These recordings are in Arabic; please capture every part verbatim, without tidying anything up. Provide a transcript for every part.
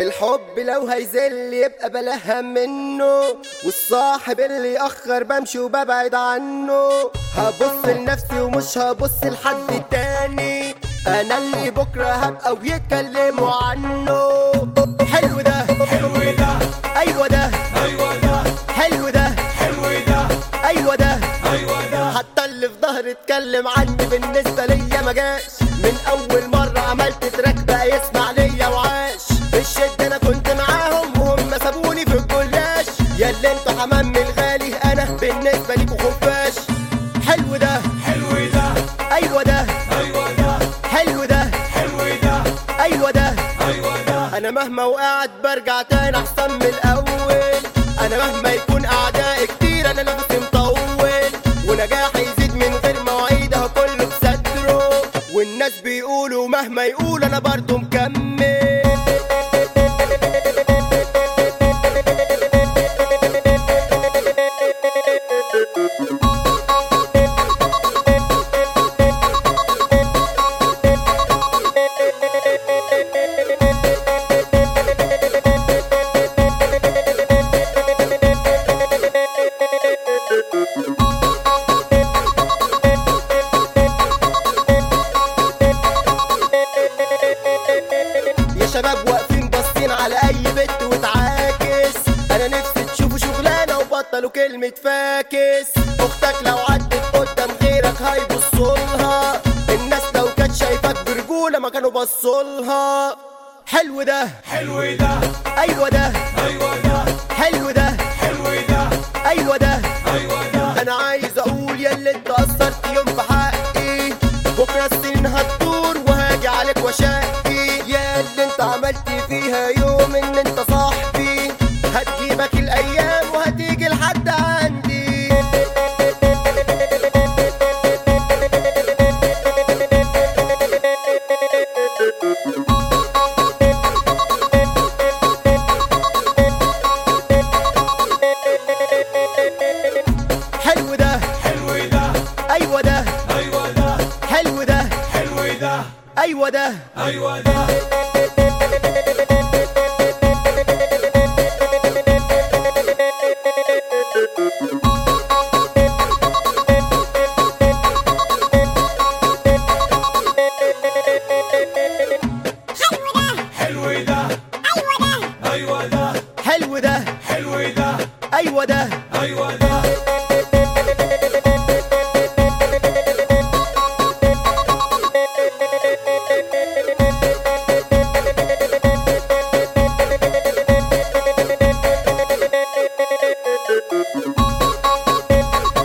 الحب لو هيزل يبقى بلاها منه، والصاحب اللي يأخر بمشي وببعد عنه. هبص لنفسي ومش هبص لحد تاني، انا اللي بكره هبقى ويتكلموا عنه. حلو ده حلو ده ايوه ده ايوه ده حلو ده حلو ده ايوه ده ايوه ده. حتى اللي في ظهري اتكلم عني بالنسبه ليا ما جاش، من اول مره عملت تراك بقى يسمع ليا وعاش. في الشده انا كنت معاهم وهم سابوني في الجلاش، يا اللي انتوا حمام من الغالي انا بالنسبه ليكوا خفاش. حلو ده حلو ده ايوه ده ايوه ده حلو ده حلو ده ايوه ده ايوه ده. انا مهما وقعت برجع تاني احسن من الاول، انا مهما يكون اعدائي كتير انا نفسي مطول، ونجاحي يزيد من غير مواعيدها كله بستره، والناس بيقولوا مهما يقول انا برضو مكمل. يا شباب واقفين باصين على اي بنت وتعاكس، انا نفسي تشوفوا شغلانه وبطلوا كلمه فاكس. اختك لو عدت قدام غيرك هيبصولها، الناس لو كانت شايفاك برجوله ما كانوا بصولها. حلو ده حلو ده ايوه ده ايوه ده حلو ده حلو ده ايوه ده ايوه ده. انا عايز اقول يا اللي انت قصرت يوم في حقي، بكره السنين هتدور وهاجي عليك وشقي. يا اللي انت عملت فيها يوم ان انت صاحبي، هتجيبك الايام وهتيجي لحد عندي. حلو ده حلو ده ايوه ده ايوه ده حلو ده حلو ده ايوه ده ايوه ده. حلو ده ايوه ده حلو ده حلو ده ايوه ده ايوه ده.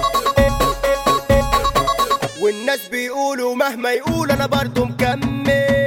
والناس بيقولوا مهما يقول انا برضو مكمل.